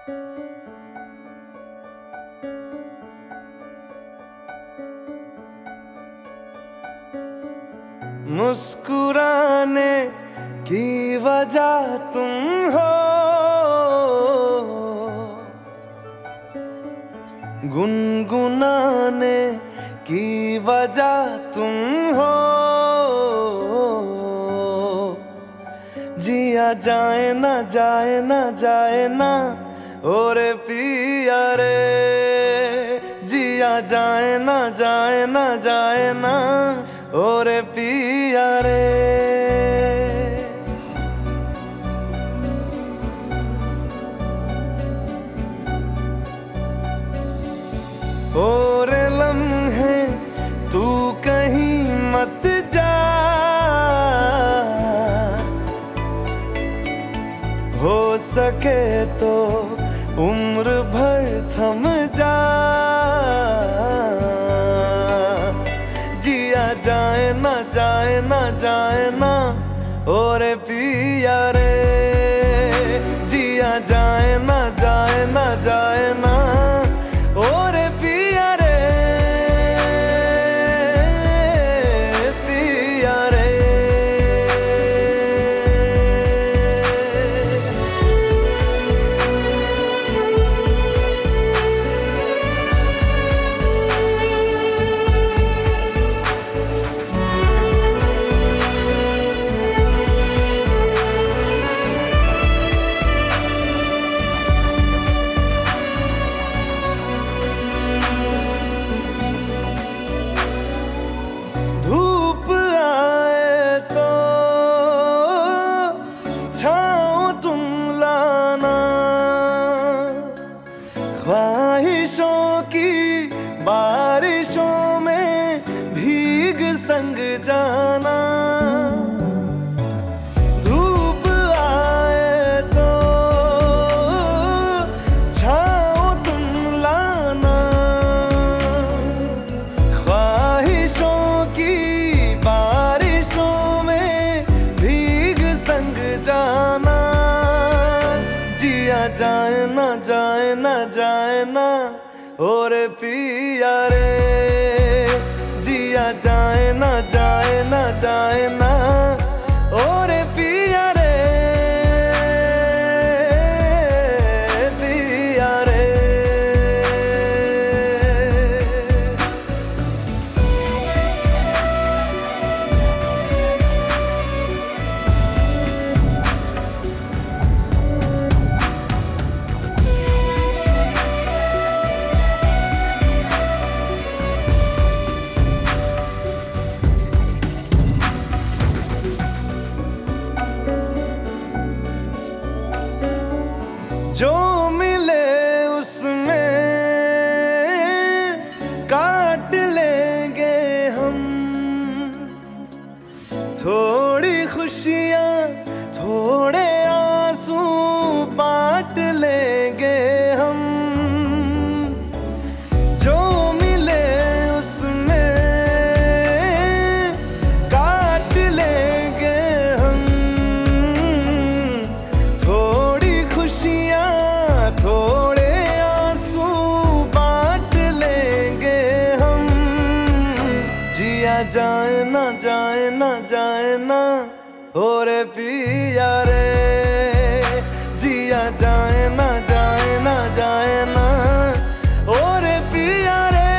मुस्कुराने की वजह तुम हो, गुनगुनाने की वजह तुम हो। जिया जाए ना जाए ना जाए ना ओरे पिया रे, जिया जाए ना जाए ना जाए ना ओरे पिया रे। ओरे लम्हे तू कहीं मत जा, हो सके तो उम्र भर थम जा। जिया जाए ना जाए ना जाए ना ओरे पिया रे, जिया जाए ना जाए ना जाए ना ओरे पिया रे, पिया रे। छाँव तुम लाना, ख्वाहिशों की बारिशों में भीग संग जाना। धूप आए तो छाँव तुम लाना, ख्वाहिशों की बारिशों में भीग संग जाना। जिया जाए ना जाए ना जाए ना ओरे पिया रे, जिया जाए ना जाए ना जाए ना ओरे पिया रे, पिया रे। जो मिले उसमें काट लेंगे हम, थोड़ी खुशियाँ थोड़े आंसू बांट लेंगे हम। जो मिले उसमें काट लेंगे हम, थोड़ी खुशियाँ थोड़े आंसू बांट लेंगे हम। जिया जाए ना जाए ना जाए ना ओरे पिया रे, जिया जाए ना जाए ना जाए ना ओरे पिया रे,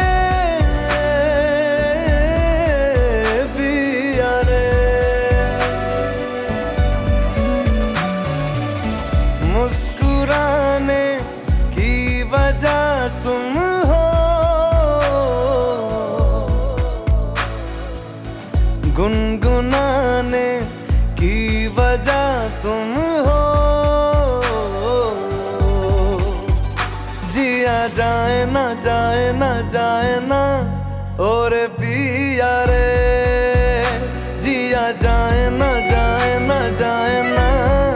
पिया रे। मुस्कुराने की वजह तुम हो, गुनगुनाने की वजह तुम हो। जिया जाए ना जाए ना जाए ना ओरे पिया रे, जिया जाए ना जाए ना जाए ना